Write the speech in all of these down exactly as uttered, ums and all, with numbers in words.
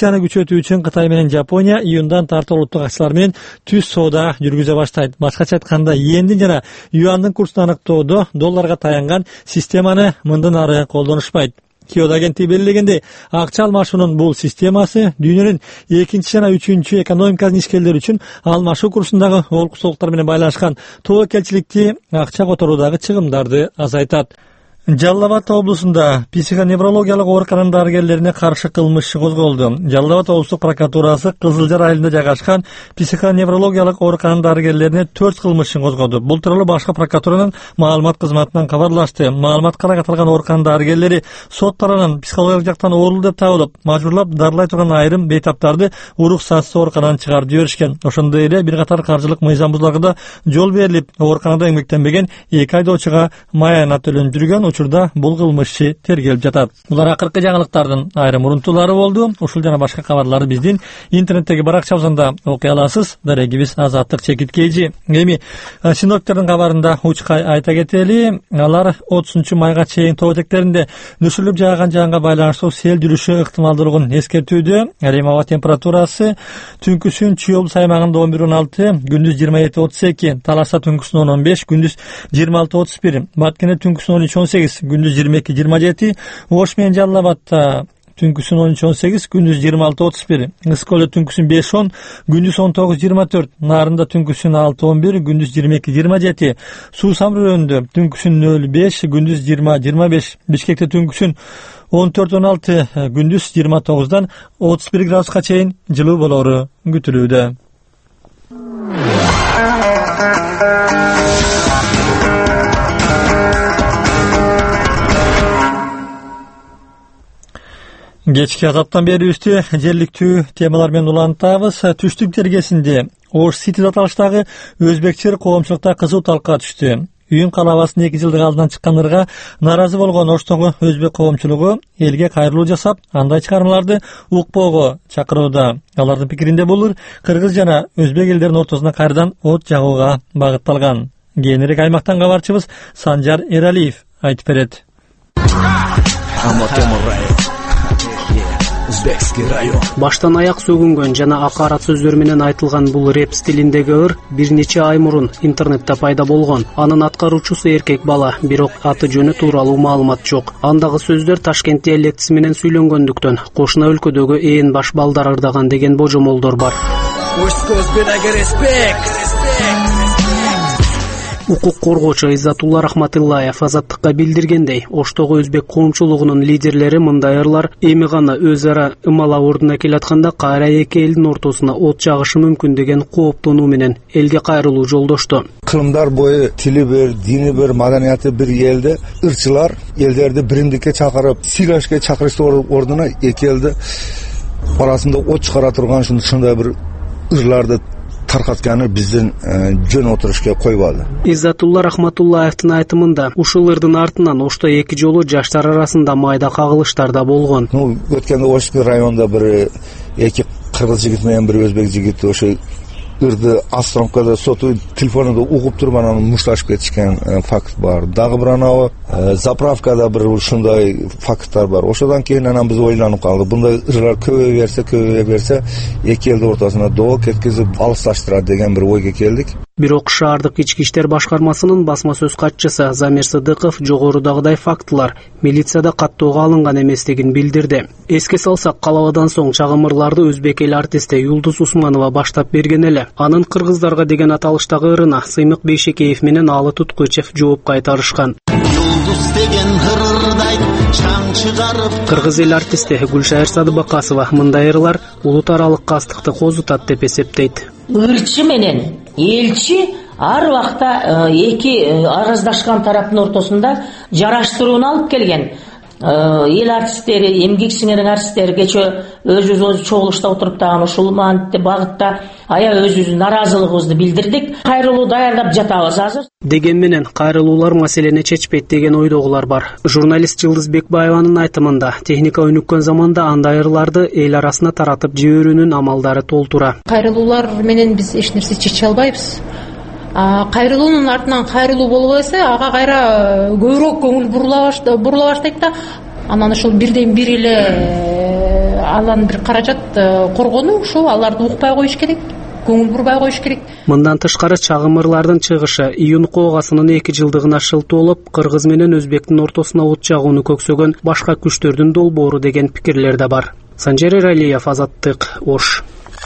санкцияны күчөтүү үчүн Кытай менен Жапония июндан тартып улуттук акчалар менен түз соода жүргүзө баштайт. Башкача айтканда, йендин жана юандын курсун аныктоодо долларга таянган системаны мындан ары колдонушпайт. Киото агенттиги белгилегендей, акча алмашуунун бул системасы дүйнөнүн экинчи жана үчүнчү экономикасын ишкерлер үчүн алмашуу курсундагы олкусоолуктар менен байланышкан тобокелчиликти акча которуудагы чыгымдарды азайтат. Жалал Абад облусунда психоневрологиялык оорукананын дарыгерлерине каршы кылмыш козголду. Жалал Абад облустук прокуратурасы Кызыл Жар айылында жайгашкан психоневрологиялык оорукананын дарыгерлерине төрт кылмышын козгоду. Бул тууралуу башкы прокуратуранын маалымат кызматынан кабарлашты. Маалыматка ылайык аталган оорукананын дарыгерлери сот тарабынан психологиялык жактан оорулуу деп табылып, мажбурлап дарылай турган айрым бейтаптарды уруксатсыз ооруканадан чыгарып жиберишкен. Ошондой эле бир катар каржылык мыйзам бузууларга да жол берилип, ооруканада эмгектенбеген эки айдоочуга маяна төлөнүп жүргөн учурда бул кылмышчы тергелип жатат. Булар акыркы жаңылыктардын айрым урунтуулары болду. Ушул жана башка кабарларды биздин интернеттеги баракчабызда окуй аласыз. Дарегибиз Азаттык Чекиткейжи. Эми синоптиктердин кабарында учкай айта кетели. Алар отузунчу майга чейин тоо этектеринде нөсүрлүп жааган жаанга байланыштуу сел жүрүшү ыктымалдуулугун эскертүүдө. Эми аба температурасы түнкүсүн Чүй облус аймагында он бир он алты, күндүз жыйырма эки отуз эки, Таласта түнкүсүн он он беш, күндүз жыйырма алты отуз бир, Баткенде түнкүсүн он үч он сегиз, күндүз жыйырма эки жыйырма жети, Ош менен Жалал Абадта түнкүсүн он үч он сегиз, күндүз жыйырма алты отуз бир, Ыскөлдө түнкүсүн беш он, күндүз он тогуз жыйырма төрт, Нарында түнкүсүн алты он бир, күндүз жыйырма эки жыйырма жети, Суу Самрөөнүндө түнкүсүн нөл беш, күндүз жыйырма жыйырма беш, Бишкекте түнкүсүн он төрт он алты, күндүз жыйырма тогуздан отуз бир градуска чейин жылуу болору күтүлүүдө. Кечки азаптан берүүбүздү жергиликтүү темалар менен улантабыз. Түштүк тергесинде Ош Сити аталыштагы өзбекчер коомчулукта кызуу талкууга түштү. Үйүн калабасынын эки жылдык алдынан чыккан ырга нааразы болгон Оштогу өзбек коомчулугу элге кайрылуу жасап, андай чыгармаларды укпоого чакырууда. Алардын пикиринде бул ыр кыргыз жана өзбек элдеринин ортосуна кайрадан от жагууга багытталган. Кийинирээк аймактан кабарчыбыз Санжар Эралиев айтып берет. Баштан аяк сөгүнгөн жана акарат сөздөр менен айтылган бул рэп стилиндеги ыр бир нече ай мурун интернетте пайда болгон. Анын аткаруучусу эркек бала, бирок аты жөнү тууралуу маалымат жок. Андагы сөздөр Ташкент диалектиси менен сүйлөнгөндүктөн кошуна өлкөдөгү ээн баш балдар ырдаган деген божомолдор бар. Укук коргоочу Иззатулла Рахматыллаев Азаттыкка билдиргендей, Оштогу өзбек коомчулугунун лидерлери мындай ырлар эми гана өз ара ымала ордуна келатканда кайра эки элдин ортосуна от жагышы мүмкүн деген кооптонуу менен элге кайрылуу жолдошту. Кылымдар бою тили бир, дини бир, маданияты бир элде ырчылар элдерди биримдикке чакырып, сыйлашка чакырыштуу ордуна эки элди арасында от чыгара турган ушундай бир ырларды таркатканы биздин жөн отурушка койбады. Иззатулла Рахматуллаевдин айтымында ушул ырдын артынан Ошто эки жолу жаштар арасында майда кагылыштар да болгон. Ну, өткөндө Ошто районунда бир эки кыргыз жигит менен бир өзбек жигити ошо ырды Астромкада соту телефонунда угуп туруп анан мушташып кетишкен факт бар. Дагы бир анау заправкада бир ушундай факттар бар. Ошодан кийин анан биз ойлонуп калдык. Бундай ырлар көбөйө берсе, көбөйө берсе, эки элдин ортосуна доо кеткизип алысташтырат деген бир ойго келдик. Бирок шаардык ички иштер башкармасынын басма сөз катчысы Замир Сыдыков жогорудагыдай фактылар милицияда каттоого алынган эместигин билдирди. Эске салсак, калабадан соң чагымырларды өзбек эл артисти Юлдуз Усманова баштап берген эле. Анын кыргыздарга деген аталыштагы ырына Сыймык Бейшекеев менен Алы Туткучев жооп кайтарышкан. Кыргыз эл артисти Гүлшайыр Садыбакасова мындай ырлар улут аралык кастыкты козутат деп эсептейт. Ырчы менен элчи ар убакта эки араздашкан тараптын ортосунда жараштырууну алып келген. Эл артисттери, эмгек сиңерин артисттери кече өзүбүз чогулушта отуруп дагы ушул багытта ая өзүбүздүн наразылыгыбызды билдирдик. Кайрылуу даярдап жатабыз азыр. Деген менен кайрылуулар маселени чечпейт деген ойдогулар бар. Журналист Жылдыз Бекбаеванын айтымында техника өнүккөн заманда андай ырларды эл арасына таратып жиберүүнүн амалдары толтура. Кайрылуулар менен биз эч нерсе чече албайбыз. Кайрылуунун артынан кайрылуу болуп эсе, ага кайра көбүрөөк көңүл бурула баштайт да, анан ошол бирден бир эле алан бир каражат коргонуу ушул аларды укпай коюш керек, көңүл бурбай коюш керек. Мындан тышкары чагымырлардын чыгышы июн коогасынын эки жылдыгына шылтоолоп, кыргыз менен өзбектин ортосуна от жагууну көксөгөн башка күчтөрдүн долбоору деген пикирлер да бар. Санжер Эралиев, Азаттык, Ош.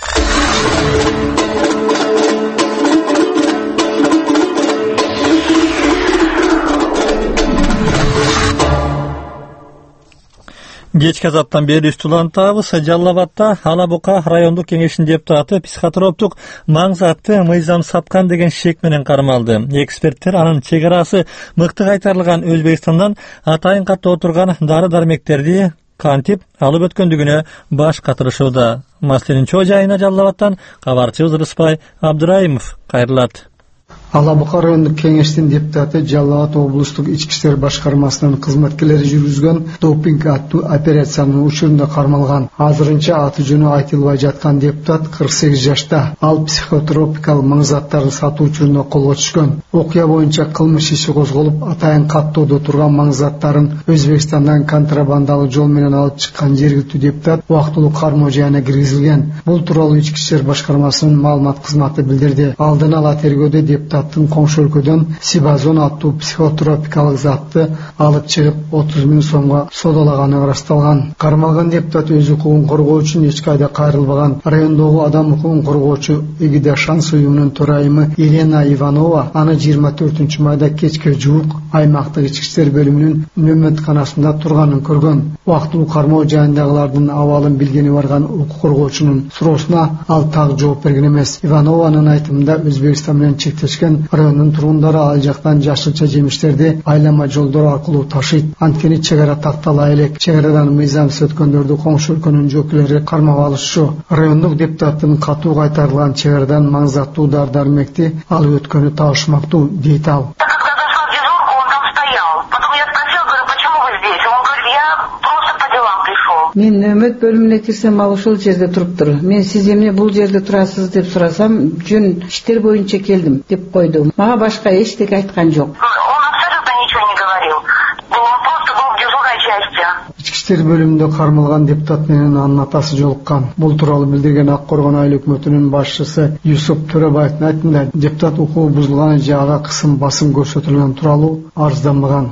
Кечки азаттан бери үстү улантабыз. Жалал Абадта Ала Бука райондук кеңешинин депутаты психотроптук маңзатты мыйзам саткан деген шек менен кармалды. Эксперттер анын чек арасы мыкты кайтарылган Өзбекстандан атайын каттоо турган дары-дармектерди кантип алып өткөндүгүнө баш катырышууда. Маселенин чоо жайына Жалал Абадтан кабарчыбыз Рыспай Абдыраимов кайрылат. Ала Бука райондук кеңештин депутаты Жалал Абад облустук ички иштер башкармасынын кызматкерлери жүргүзгөн допинг аттуу операциянын учурунда кармалган. Азырынча аты жөнү айтылбай жаткан депутат кырк сегиз жашта. Ал психотропикалык маңзаттарды сатуу учурунда колго түшкөн. Окуя боюнча кылмыш иши козголуп, атайын каттоодо турган маңзаттарын Өзбекстандан контрабандалык жол менен алып чыккан жергиликтүү депутат убактылуу кармоо жайына киргизилген. Бул тууралуу ички иштер башкармасынын маалымат кызматы билдирди. Алдын ала тергөөдө депутаттын коңшу өлкөдөн Сибазон аттуу психотропикалык затты алып чыгып отуз миң сомго соодалаганы ырасталган. Кармалган депутат өз укугун коргоо үчүн эч кайда кайрылбаган. Райондогу адам укугун коргоочу Эгиде Шанс уюмунун төрайымы Елена Иванова аны жыйырма төртүнчү майда кечке жуук аймактык ички иштер бөлүмүнүн мөмөтканасында турганын көргөн. Убактылуу кармоо жайындагылардын абалын билгени барган укук коргоочунун суроосуна ал так жооп берген эмес. Иванованын айтымында Өзбекстан менен чектешкен райондун тургундары ал жактан жашылча жемиштерди айлама жолдор аркылуу ташыйт. Анткени чек ара тактала элек. Чек арадан мыйзамсыз өткөндөрдү коңшу өлкөнүн жокерлери кармап алышчу. Райондук депутаттын катуу кайтарылган чек арадан маңзаттуу дар-дармекти алып өткөнү табышмактуу, дейт ал. Мен нөмөт бөлүмүнө кирсем, ал ушул жерде туруптур. Мен сиз эмне бул жерде турасыз деп сурасам, жөн иштер боюнча келдим деп койду. Мага башка эчтеке айткан жок. Ички иштер бөлүмүндө кармалган депутат менен анын атасы жолуккан. Бул тууралуу билдирген Ак Коргон айыл өкмөтүнүн башчысы Юсуп Төрөбаевдин айтымында, депутат укугу бузулган же ага кысым басым көрсөтүлгөн тууралуу арызданбаган.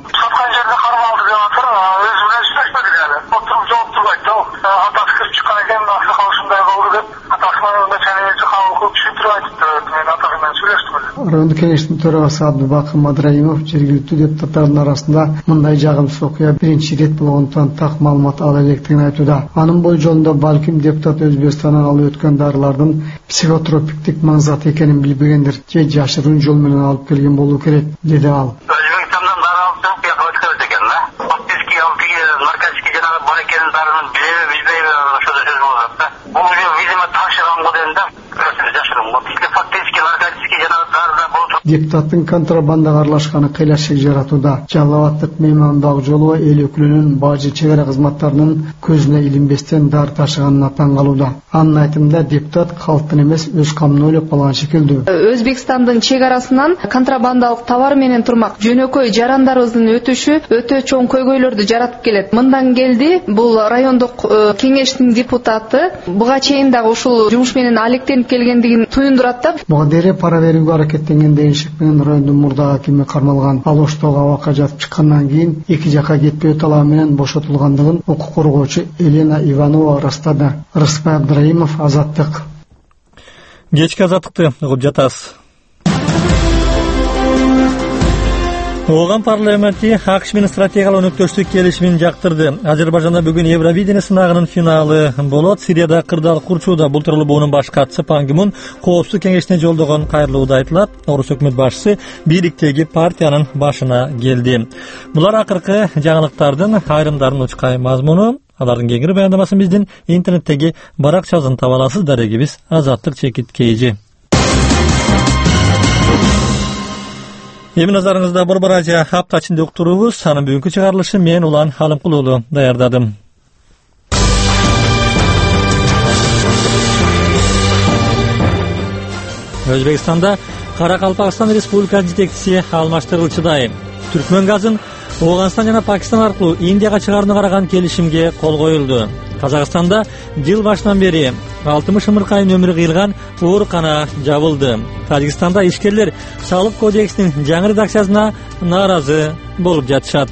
Райондук кеңештин төрагасы Абдыбакыр Мадраимов жергиликтүү депутаттардын арасында мындай жагымсыз окуя биринчи ирет болгондуктан так маалымат ала электигин айтууда. Анын бой жолунда балким депутат Өзбекстандан алып өткөн дарылардын психотропиктик маңзат экенин билбегендир же жашыруун жол менен алып келген болуу керек, деди ал. Өзбекстандан дары алып келип өткөрдү экен да. Подписки алып наркотики жанагы бар экенин дарынын билеби билбейби ошол сөз болуп атат. Бул видимо ташыган го дедим да. Жашыруун го. Фактически наркотики жанагы дарыда болуп. Депутаттын контрабандага аралашканы кыйлашык жаратууда. Жалал Абадтык Мейман Багжолова эл өкүлүнүн бажы чек ара кызматтарынын көзүнө илинбестен дар ташыганына таң калууда. Анын айтымында депутат калктын эмес, өз камын ойлоп калган шекилдүү. Өзбекстандын чек арасынан контрабандалык товар менен турмак жөнөкөй жарандарыбыздын өтүшү өтө чоң көйгөйлөрдү жаратып келет. Мындан келди бул райондук кеңештин депутаты буга чейин дагы ушул жумуш менен алектенип келгендигин туюндурат да. Буга дере пара берүүгө аракеттенген деген шек менен райондун мурдагы акими кармалган. Ал Оштогу абакка жатып чыккандан кийин эки жакка кетпөө талабы менен бошотулгандыгын укук коргоочу Елена Иванова ырастады. Рыспай Абдыраимов, Азаттык. Кечки азаттыкты угуп жатасыз. Оған парламенти АКШ менен стратегиялык өнөктөштүк келишимин жактырды. Азербайжанда бүгүн Евровидение сынагынын финалы болот. Сирияда кырдаал курчууда. Бул тууралуу буунун баш катчысы Пан Ги Мун Коопсуздук кеңешине жолдогон кайрылууда айтылат. Орус өкмөт башчысы бийликтеги партиянын башына келди. Булар акыркы жаңылыктардын айрымдарын учкай мазмуну. Алардын кеңири баяндамасын биздин интернеттеги баракчабыздан таба аласыз. Дарегибиз Азаттык чекит кейжи. Эми назарыңызда Борбор Азия апта ичинде уктурубуз. Анын бүгүнкү чыгарылышын мен Улан Халымкул уулу даярдадым. Өзбекстанда Каракалпакстан Республикасынын жетекчиси алмаштырылчудай. Түркмөн газын Ооганстан жана Пакистан аркылуу Индияга чыгарууну караган келишимге кол коюлду. Казакстанда жыл башынан бери алтымыш ымыркайын өмүрү кыйылган оорукана жабылды. Тажикстанда ишкерлер салык кодексинин жаңы редакциясына нааразы болуп жатышат.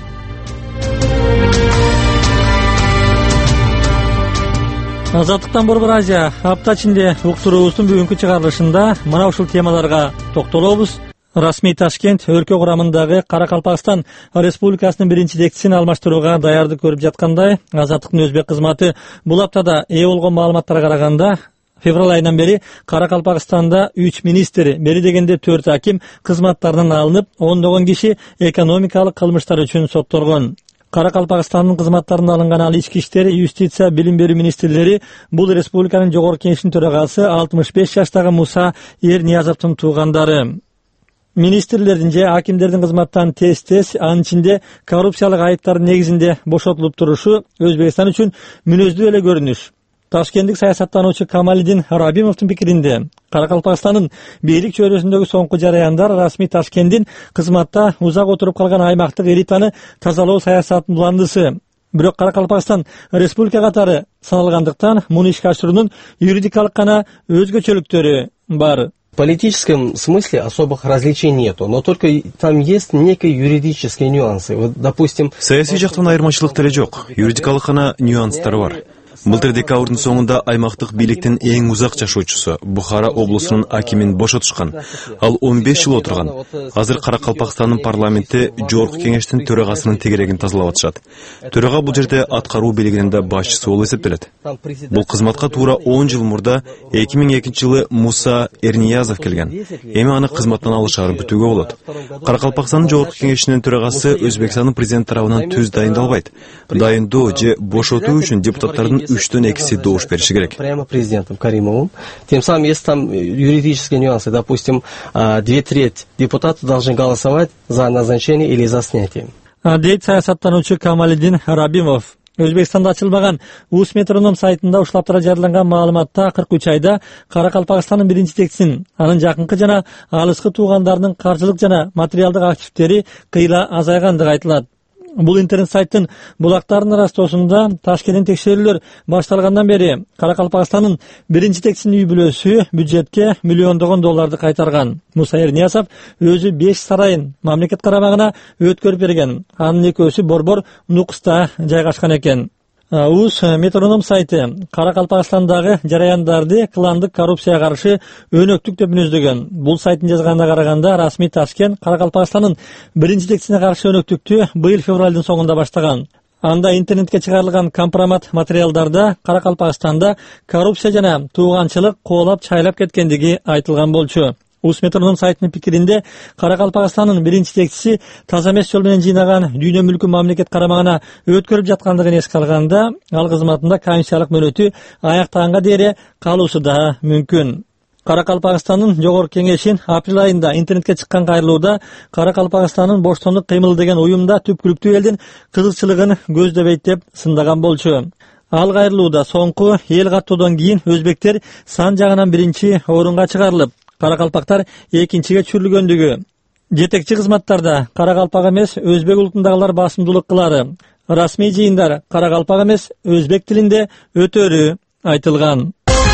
Азаттыктан Борбор Азия апта ичинде уктуруубуздун бүгүнкү чыгарылышында мына ушул темаларга токтолобуз. Расмий Ташкент өлкө курамындагы Каракалпакстан Республикасынын биринчи текстисин алмаштырууга даярдык көрүп жаткандай, Азаттыктын өзбек кызматы бул аптада ээ болгон маалыматтарга караганда февраль айынан бери Каракалпакстанда үч министр, бери дегенде төрт аким кызматтарынан алынып, ондогон киши экономикалык кылмыштар үчүн соттолгон. Каракалпакстандын кызматтарынан алынган ал ички иштер, юстиция, билим берүү министрлери бул республиканын жогорку кеңешинин төрагасы алтымыш беш жаштагы Муса Эрниязовдун туугандары. Министрлердин же акимдердин кызматтан тез-тез, анын ичинде коррупциялык айыптардын негизинде бошотулуп турушу Өзбекстан үчүн мүнөздүү эле көрүнүш. Ташкенттик саясаттануучу Камалидин Рабимовдун пикиринде, Каракалпакстандын бийлик чөйрөсүндөгү соңку жараяндар Расмий Ташкенттин кызматта узак отуруп калган аймактык элитаны тазалоо саясатынын уландысы. Бирок Каракалпакстан республика катары саналгандыктан муну ишке ашыруунун юридикалык гана өзгөчөлүктөрү бар. В политическом смысле особых различий нету, но только там есть некие юридические нюансы. Вот, допустим... Саясий жактан айырмачылыктары жок, юридикалык гана нюанстары бар. Былтыр декабрдын соңунда аймактык бийликтин эң узак жашоочусу Бухара облусунун акимин бошотушкан. Ал он беш жыл отурган. Азыр Каракалпакстандын парламенти жогорку кеңештин төрагасынын тегерегин тазалап атышат. Төрага бул жерде аткаруу бийлигинин да башчысы болуп эсептелет. Бул кызматка туура он жыл мурда эки миң экинчи жылы Муса Эрниязов келген. Эми аны кызматтан алышаарын күтүүгө болот. Каракалпакстандын жогорку кеңешинин төрагасы Өзбекстандын президенти тарабынан түз дайындалбайт. Дайындоо же бошотуу үчүн депутаттардын үчтөн экиси добуш бериши керек. Прямо президентом Каримовым. Тем самым, если там юридические нюансы, допустим, две трети депутатов должны голосовать за назначение или за снятие. Дейт саясаттануучу Камалидин Рабимов. Өзбекстанда ачылбаган УС метроном сайтында ушул аптада жарыяланган маалыматта кырк үч айда Каракалпакстандын биринчи текстисин, анын жакынкы жана алыскы туугандарынын каржылык жана материалдык активдери кыйла азайгандыгы айтылат. Бул интернет сайттын булактарынын растоосунда Ташкенттин текшерүүлөр башталгандан бери Каракалпакстандын биринчи текстисинин үй бүлөсү бюджетке миллиондогон долларды кайтарган. Муса Эрниязов өзү беш сарайын мамлекет карамагына өткөрүп берген. Анын экөөсү борбор Нукуста жайгашкан экен. УС метроном сайты Каракалпакстандагы жараяндарды кландык коррупцияга каршы өнөктүк деп мүнөздөгөн. Бул сайттын жазганына караганда Расмий Ташкент Каракалпакстандын биринчи текстисине каршы өнөктүктү быйыл февралдын соңунда баштаган. Анда интернетке чыгарылган компромат материалдарда Каракалпакстанда коррупция жана тууганчылык коолап чайлап кеткендиги айтылган болчу. УС метроном сайтынын пикиринде Каракалпакстандын биринчи текстиси таза эмес жол менен жыйнаган дүйнө мүлкү мамлекет карамагына өткөрүп жаткандыгын эске алганда, ал кызматында комиссиялык мөөнөтү аяктаганга дейре калуусу да мүмкүн. Каракалпакстандын жогорку кеңешин апрель айында интернетке чыккан кайрылууда Каракалпакстандын боштондук кыймыл деген уюмда түпкүлүктүү элдин кызыкчылыгын көздөбөйт деп сындаган болчу. Ал кайрылууда соңку эл каттоодон кийин өзбектер сан жагынан биринчи орунга чыгарылып, каракалпактар экинчиге чүрүлгөндүгү. Жетекчи кызматтарда каракалпак эмес өзбек улутундагылар басымдуулук кылары. Расмий жыйындар каракалпак эмес өзбек тилинде өтөрү айтылган.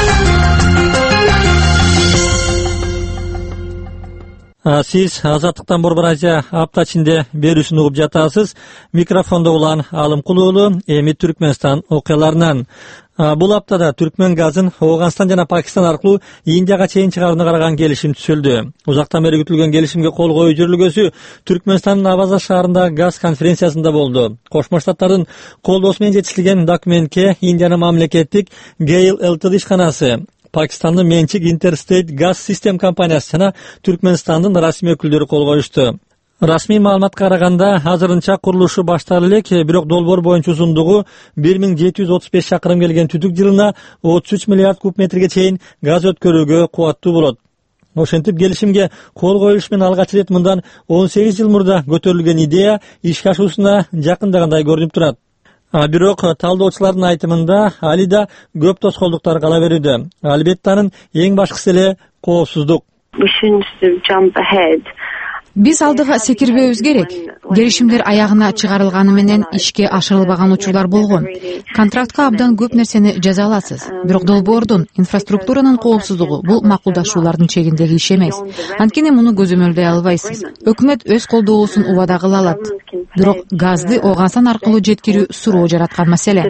Сиз Азаттыктан Борбор Азия апта ичинде берүүсүн угуп жатасыз. Микрофондо улан Алымкул уулу, эми Түркмөнстан окуяларынан. Бул аптада Түркмөн газын Ооганстан жана Пакистан аркылуу Индияга чейин чыгарууну караган келишим түзүлдү. Узактан бери күтүлгөн келишимге кол коюу жүрүлгөсү Түркмөнстандын Аваза шаарындагы газ конференциясында болду. Кошмо Штаттардын колдоосу менен жетишилген документке Индиянын мамлекеттик Гейл Лтд ишканасы, Пакистандын менчик Interstate Gas System компаниясы жана Түркмөнстандын расмий өкүлдөрү кол коюшту. Расмий маалыматка караганда азырынча курулушу башталып элек, бирок долбоор боюнча узундугу бир миң жети жүз отуз беш чакырым келген түтүк жылына отуз үч миллиард куб метрге чейин газ өткөрүүгө кубаттуу болот. Ошентип келишимге кол коюлуш менен алгач ирет мындан он сегиз жыл мурда көтөрүлгөн идея ишке ашуусуна жакындагандай көрүнүп турат. А бирок талдоочулардын айтымында али да көп тоскоолдуктар кала берүүдө. Албетте анын эң башкысы эле коопсуздук. Биз алдыга секирбеүбүз керек. Келишимдер аягына чыгарылганы менен ишке ашырылбаган учурлар болгон. Контрактка абдан көп нерсени жаза аласыз. Бирок долбоордун, инфраструктуранын коопсуздугу бул макулдашуулардын чегиндеги иш эмес. Анткени муну көзөмөлдөй албайсыз. Өкмөт өз колдоосун убада кыла алат. Бирок газды Ооганстан аркылуу жеткирүү суроо жараткан маселе.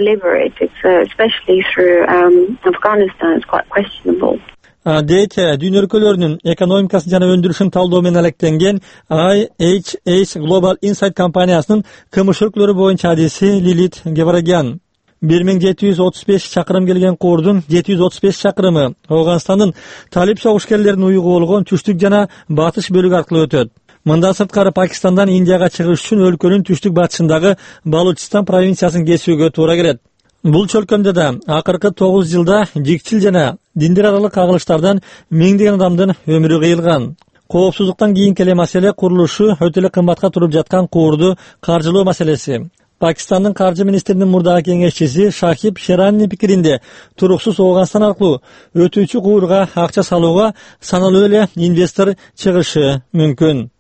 Дейт дүйнө өлкөлөрүнүн экономикасын жана өндүрүшүн талдоо менен алектенген I H S Global Insight компаниясынын кмш өлкөлөрү боюнча адиси Лилит Геврагян. бир миң жети жүз отуз беш чакырым келген куурдун жети жүз отуз беш чакырымы Ооганстандын талип согушкерлеринин уюгу болгон түштүк жана батыш бөлүгү аркылуу өтөт. Мындан сырткары Пакистандан Индияга чыгыш үчүн өлкөнүн түштүк батышындагы Балучистан провинциясын кесүүгө туура келет. Бул чөлкөмдө да акыркы тогуз жылда жикчил жана диндер аралык кагылыштардан миңдеген адамдын өмүрү кыйылган. Коопсуздуктан кийинки эле маселе курулушу өтө эле кымбатка туруп жаткан куурду каржылоо маселеси. Пакистандын каржы министринин мурдагы кеңешчиси Шахиб Шераннин пикиринде туруксуз Ооганстан аркылуу өтүүчү куурга акча салууга саналуу эле инвестор чыгышы мүмкүн.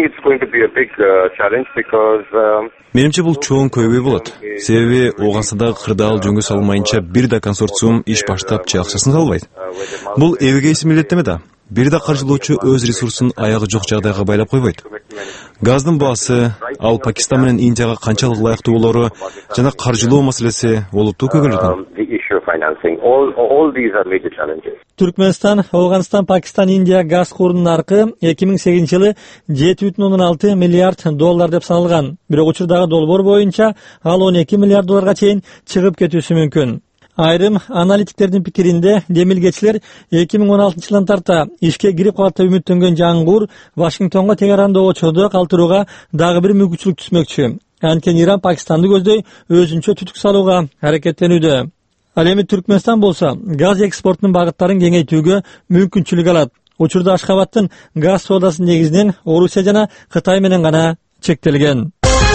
Менимче бул чоң көйгөй болот. Себеби Ооганстандагы кырдаал жөнгө салынмайынча бир да консорциум иш баштап же акчасын салбайт. Бул эбегейси милдеттеме да. Бир да каржылоочу өз ресурсун аягы жок жагдайга байлап койбойт. Газдын баасы, ал Пакистан менен Индияга канчалык ылайыктуу болору жана каржылоо маселеси олуттуу көйгөйлөрдөн. Түркменстан, Ооганстан, Пакистан, Индия газ куурунун наркы эки миң сегизинчи жылы жети бүтүн ондон алты миллиард доллар деп саналган. Бирок учурдагы долбоор боюнча ал он эки миллиард долларга чейин чыгып кетүүсү мүмкүн. Айрым аналитиктердин пикиринде демилгечилер эки миң он алтынчы жылдан тарта ишке кирип калат деп үмүттөнгөн жаңгуур Вашингтонго Тегеранда очоодо калтырууга дагы бир мүмкүнчүлүк түзмөкчү. Анткени Иран Пакистанды көздөй өзүнчө түтүк салууга аракеттенүүдө. Ал эми Түркменстан болсо газ экспортунун багыттарын кеңейтүүгө мүмкүнчүлүк алат. Учурда Ашхабадтын газ соодасы негизинен Орусия жана Кытай менен гана чектелген.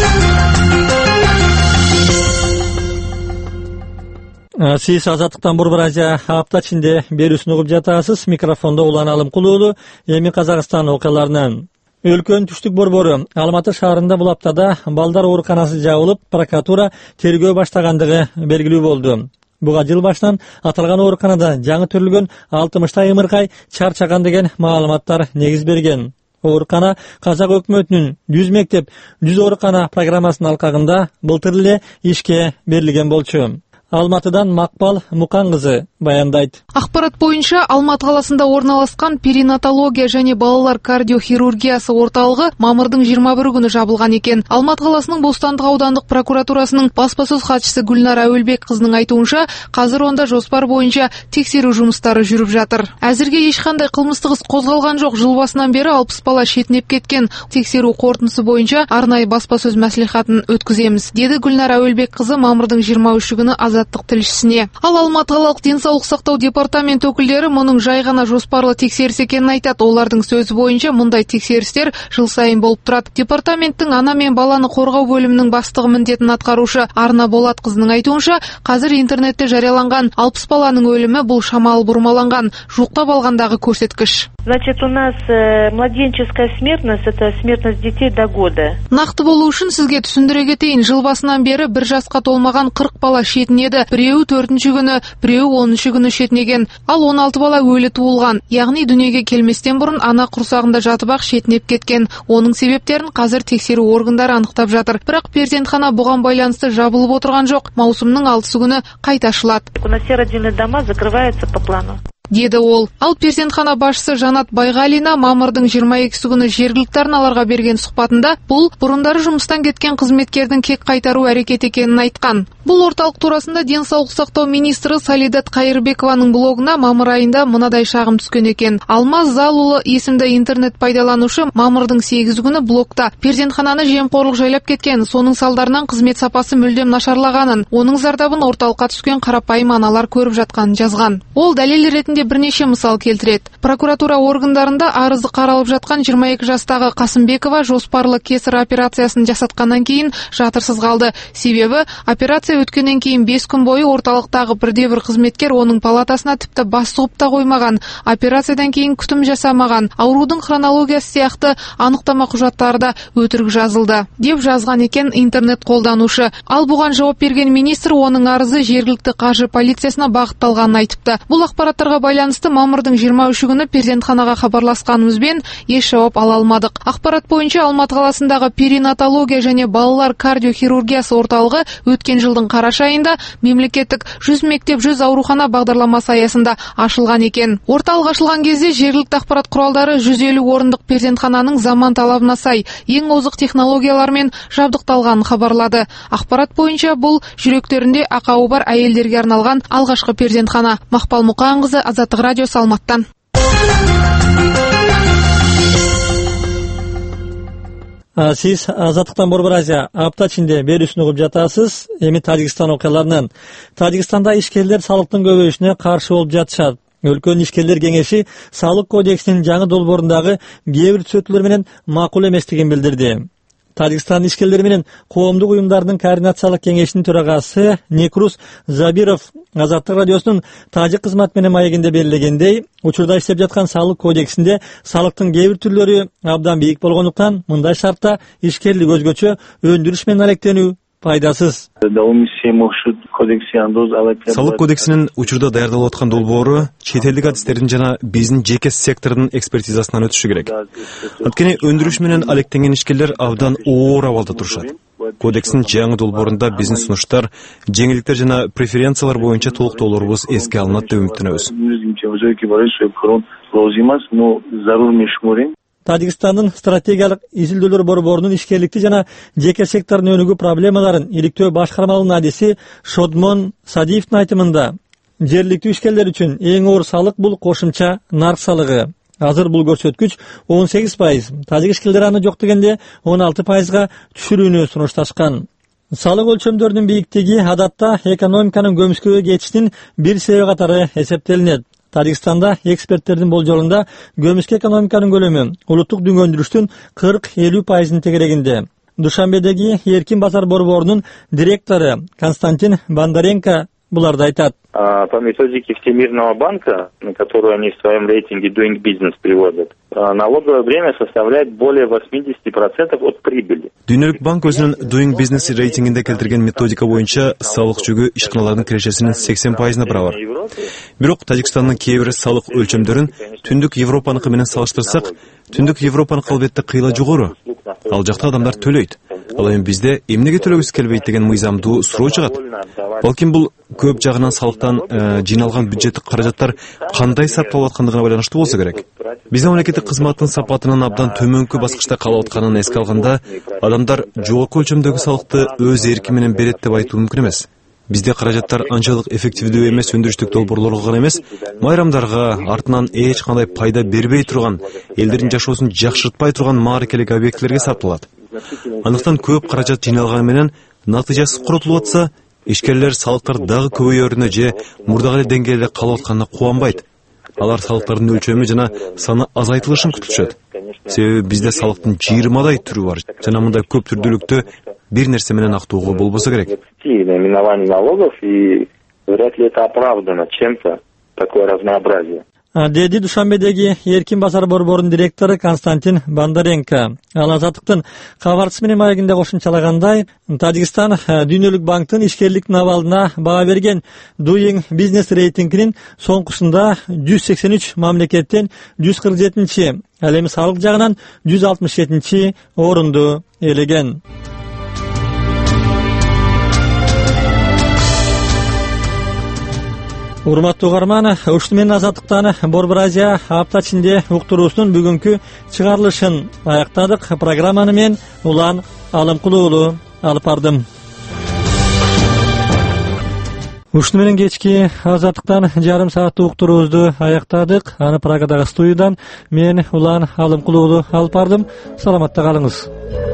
Сиз Азаттыктан Борбор Азия апта ичинде берүүсүн угуп жатасыз. Микрофондо Улан Алымкулуулу. Эми Казакстан окуяларынан. Өлкөнүн түштүк борбору Алматы шаарында бул аптада балдар ооруканасы жабылып, прокуратура тергөө баштагандыгы белгилүү болду. Буга жыл башынан аталган ооруканада жаңы төрүлгөн алтымыштай ымыркай чарчаган деген маалыматтар негиз берген. Оорукана Казак өкмөтүнүн жүз мектеп, жүз оорукана программасынын алкагында былтыр эле ишке берилген болчу. Алматыдан Макпал Мукан кызы баяндайт. Акпарат боюнча Алматы каласында орналаскан перинатология және балалар кардиохирургиясы орталыгы мамырдың жыйырма биринчи күнү жабылган экен. Алматы каласынын Бостандык аудандык прокуратурасынын баспасөз катчысы Гүлнара Әуелбек кызынын айтуунча, казыр онда жоспар боюнча текшерүү жумуштары жүрүп жатыр. Азырге эч кандай кылмыстык іс козголгон жок. Жыл басынан бери алпыс бала шетинеп кеткен. Текшерүү корутундусу боюнча арнайы баспасөз маслихатын өткүзөбүз, деди Гүлнара Әуелбек кызы мамырдың жыйырма үчүнчү күнү Азаттык тилчисине. Ал Алматы калалык денсаулык сактоо департамент өкүлдөрү мунун жай гана жоспарлы текшерис экенин айтат. Олардын сөзү боюнча мындай текшеристер жыл сайын болуп турат. Департаменттин ана мен баланы коргоо бөлүмүнүн баштыгы мындетин аткаруучу Арна Болат кызынын айтуунча, казыр интернетте жарыяланган алпыс баланын өлүмү бул шамал бурмаланган, жуктап алгандагы көрсөткүч. Значит, у нас э, младенческая смертность, это смертность детей до года. Накты болуу үчүн сизге түшүндүрө кетейин. Жыл басынан бери бир жашка толмаган кырк бала шетинеди. Бирөөү төртүнчү күнү, бирөөү онунчу күнү шетинеген. Ал он алты бала өлү туулган. Ягни дүйнөгө келместен бурун ана курсагында жатып ак шетинеп кеткен. Онун себептерин казыр текшерүү органдары аныктап жатыр. Бирок перзентхана буга байланыштуу жабылып отурган жок. Маусумдун алтысы күнү кайта ачылат. У нас все родильные дома закрываются по плану. Деди ол. Ал перзентхана башчысы Жанат Байгалина мамырдың жыйырма экиси күнү жергиликтүү арналарга берген сухбатында бул бурундары жумуштан кеткен кызметкердин кек кайтаруу аракети экенин айткан. Бул орталык туурасында денсаулык сактоо министри Салидат Кайырбекованын блогуна мамыр айында мындай шагым түскөн экен. Алмаз Залулы эсимде интернет пайдалануучу мамырдың сегизи күнү блогда перзентхананы жемкорлук жайлап кеткен, сонун салдарынан кызмет сапасы мүлдем нашарлаганын, онун зардабын орталыкка түшкөн карапайым аналар көрүп жатканын жазган. Ол далил ретинде бир нече мисал келтирет. Прокуратура органдарында арызы каралып жаткан жыйырма эки жаштагы Касымбекова жоспарлы кесар операциясын жасаткандан кийин жатырсыз калды. Себеби операция өткөнөн кийин беш күн бою орталыктагы бирде бир кызметкер онун палатасына типти бас сугуп да коймаган, операциядан кийин күтүм жасамаган, аурудун хронологиясы сыяктуу аныктама кужаттары да өтірік жазылды, деп жазган экен интернет колдонушу. Ал буга жооп берген министр онун арызы жергиликтүү каржы полициясына багытталганын айтыпты. Бул акпараттарга байланыштуу мамырдын жыйырма үчү күнү перзентканага кабарласканыбызбен эч жооп ала алмадык. Акпарат боюнча Алматы каласындагы перинатология жана балалар кардиохирургиясы орталыгы өткөн жылдын караш айында мемлекеттик жүз мектеп жүз оорукана багдарламасы аясында ачылган экен. Орталык ачылган кезде жергиликтүү акпарат куралдары жүз элүү орындык перзенткананын заман талабына сай эң озук технологиялар менен жабдыкталганын кабарлады. Акпарат боюнча бул жүрөктөрүндө акабы бар айелдерге арналган алгачкы перзенткана. Макпал Мукан кызы, Азаттык радиосу, Алматтан. Сиз Азаттыктан Борбор Азия апта ичинде берүүсүн угуп жатасыз. Эми Тажикстан окуяларынан. Тажикстанда ишкерлер салыктын көбөйүшүнө каршы болуп жатышат. Өлкөнүн ишкерлер кеңеши салык кодексинин жаңы долбоорундагы кээ бир түзөтүүлөр менен макул эместигин билдирди. Тажикстан ишкерлери менен коомдук уюмдардын координациялык кеңешинин төрагасы Некрус Забиров Азаттык радиосунун тажик кызмат менен маегинде белгилегендей, учурда иштеп жаткан салык кодексинде салыктын кээ бир түрлөрү абдан бийик болгондуктан мындай шартта ишкерлик өзгөчө өндүрүш менен алектенүү пайдасыз. Салык кодексинин учурда даярдалып аткан долбоору чет элдик адистердин жана биздин жеке сектордун экспертизасынан өтүшү керек. Анткени өндүрүш менен алектенген ишкерлер абдан оор абалда турушат. Кодекстин жаңы долбоорунда биздин сунуштар, жеңилдиктер жана преференциялар боюнча толуктоолорубуз эске алынат деп үмүттөнөбүз. Тажикстандын стратегиялык изилдөөлөр борборунун ишкерликти жана жеке сектордун өнүгүү проблемаларын иликтөө башкармалыгынын адиси Шодмон Садиевдин айтымында, жергиликтүү ишкерлер үчүн эң оор салык бул кошумча нарк салыгы. Азыр бул көрсөткүч он сегиз пайыз. Тажик ишкерлери аны жок дегенде он алты пайызга түшүрүүнү сунушташкан. Салык өлчөмдөрүнүн бийиктиги адатта экономиканын көмүскөгө кетиштин бир себеби катары эсептелинет. Тажикстанда эксперттердин болжолунда көмүскө экономиканын көлөмү улуттук дүнгөндүрүштүн кырк элүү пайызын тегерегинде. Душанбедеги Эркин базар борборунун директору Константин Бондаренко буларды айтат. По методике Всемирного банка, на которую они в своем рейтинге Doing Business приводят, налоговое бремя составляет более восемьдесят процентов от прибыли. Дүйнөлүк банк өзүнүн Doing Business рейтингинде келтирген методика боюнча салык жүгү ишканалардын кирешесинин сексен пайызына барабар. Бирок Тажикстандын кээ бир салык өлчөмдөрүн түндүк Европаныкы менен салыштырсак, түндүк Европаныкы албетте кыйла жогору. Ал жакта адамдар төлөйт. Ал эми бизде эмнеге төлөгүбүз келбейт деген мыйзамдуу суроо чыгат. Балким бул көп жагынан салыктан жыйналган бюджеттик каражаттар кандай сарпталып аткандыгына байланыштуу болсо керек. Биздин мамлекеттик кызматтын сапатынын абдан төмөнкү баскычта калып атканын эске алганда, адамдар жогорку өлчөмдөгү салыкты өз эрки менен берет деп айтуу мүмкүн эмес. Бизде каражаттар анчалык эффективдүү эмес өндүрүштүк долбоорлорго гана эмес, майрамдарга артынан эч кандай пайда бербей турган, элдердин жашоосун жакшыртпай турган мааракелик объектилерге сарпталат. Андыктан көп каражат жыйналганы менен натыйжасы коротулуп атса, ишкерлер салыктар дагы көбөйөрүнө же мурдагы деңгээлде калып атканына кубанбайт. Алар салыктардын өлчөмү жана саны азайтылышын күтүшөт. Себеби бизде салыктын жыйырмадай түрү бар жана мындай көп түрдүүлүктү бир нерсе менен актоого болбосо керек. Наименование налогов, и вряд ли это оправдано чем-то, такое разнообразие. Деди Душанбедеги Эркин базар борборунун директору Константин Бондаренко. Ал Азаттыктын кабарчысы менен маегинде кошумчалагандай, Тажикстан Дүйнөлүк банктын ишкерликтин абалына баа берген Doing Business рейтингинин соңкусунда жүз сексен үч мамлекеттен жүз кырк жетинчи, ал эми салык жагынан жүз алтымыш жетинчи орунду ээлеген. Урматтуу угарман, ушуну менен Азаттыктан Борбор Азия апта ичинде уктуруусунун бүгүнкү чыгарылышын аяктадык. Программаны мен Улан Алымкулуу уулу алып бардым. Ушуну менен кечки Азаттыктан жарым сааттык уктуруубузду аяктадык. Аны Прагадагы студиядан мен Улан Алымкулуу уулу алып бардым. Саламатта калыңыз.